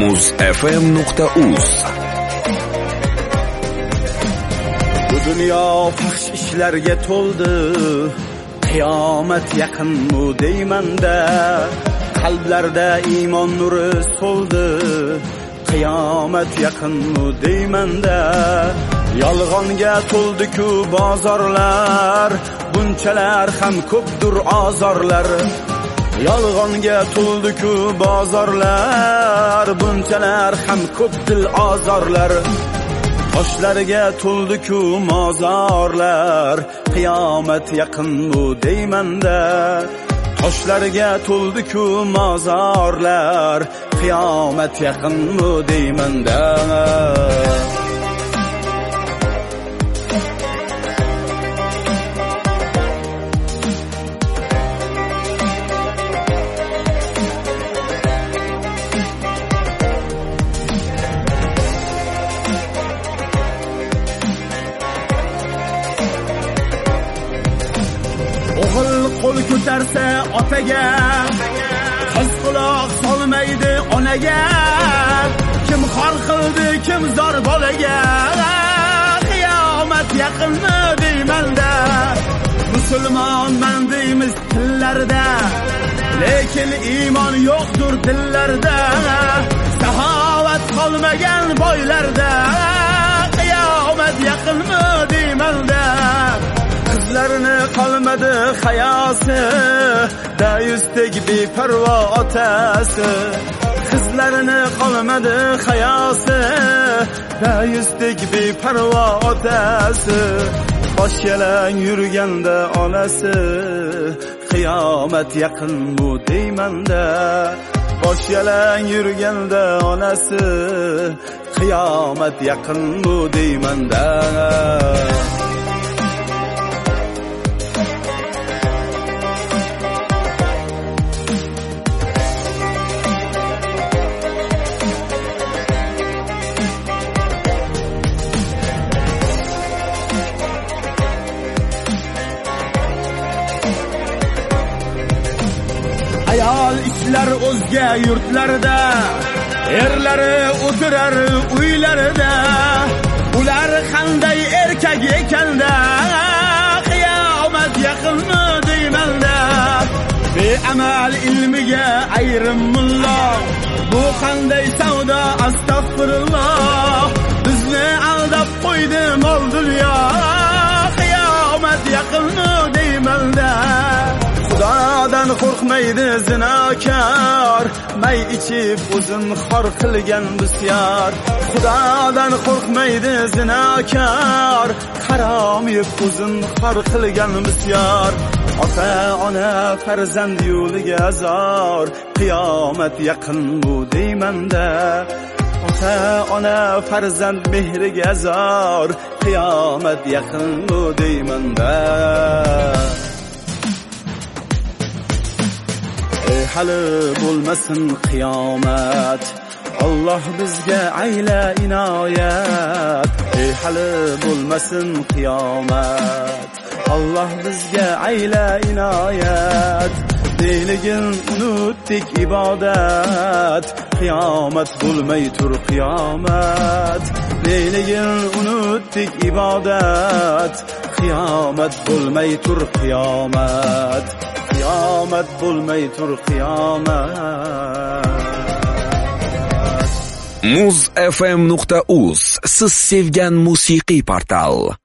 muzfm.uz. Bu dunyo faxsh ishlarga to'ldi, qiyomat yaqinmi deymanda. Qalblarda iymon nuri so'ldi, qiyomat yaqinmi deymanda. Yolg'onga to'ldi-ku bozorlar, bunchalar ham ko'pdir azorlar. Yolg'onga to'ldi-ku bozorlar, bunchalar ham ko'pdir azorlar. Toshlarga to'ldi-ku mozorlar, qiyomat yaqinmi deymanda. Toshlarga to'ldi-ku mozorlar, qiyomat yaqinmi deymanda. O'g'il qo'l ko'tarsa otaga, qiz quloq solmaydi onaga. Kim xor qildi, kim zor bolaga, qiyomat yaqinmi deymanda. Musulmonman deymiz tillarda, lekin iymon yo'qdir dillarda. Saxovat qolmagan boylarda, qiyomat yaqinmi deymanda. Qizlarni qolmadi hayosi, dayusdek beparvo otasi. Qizlarni qolmadi hayosi, dayusdek beparvo otasi. Bosh yalang yurganda onasi, qiyomat yaqinmi deymanda. Bosh yalang yurganda onasi, qiyomat yaqinmi deymanda. Ayol ishlar o'zga yurtlarda, erlari o'tirar uylarida. Ular qanday erkak ekanda, qiyomat yaqinmi deymanda. Beamal ilmiga ayrim mulla, bu qanday savdo astag'firulloh. Bizni aldab qo'ydi mol dunyo, qiyomat yaqinmi deymanda. Xudodan qo'rqmaydi zinokor, may ichib o'zin xor qilgan bisyor. Xudodan qo'rqmaydi zinokor, harom yeb o'zin xor qilgan bisyor. Ota ona farzand yo'liga zor, qiyomat yaqinmi deymanda. Ota ona farzand mehriga zor, qiyomat yaqinmi deymanda. Hali bo'lmasin qiyomat, Alloh bizga ayla inoyat. Hali bo'lmasin qiyomat, Alloh bizga ayla inoyat. Deyligin unutdik ibodat, qiyomat bo'lmay tur qiyomat. Deyligin unutdik ibodat, qiyomat bo'lmay tur qiyomat. Qiyomat bo'lmay tur qiyomat. muzfm.uz siz sevgan musiqiy portal.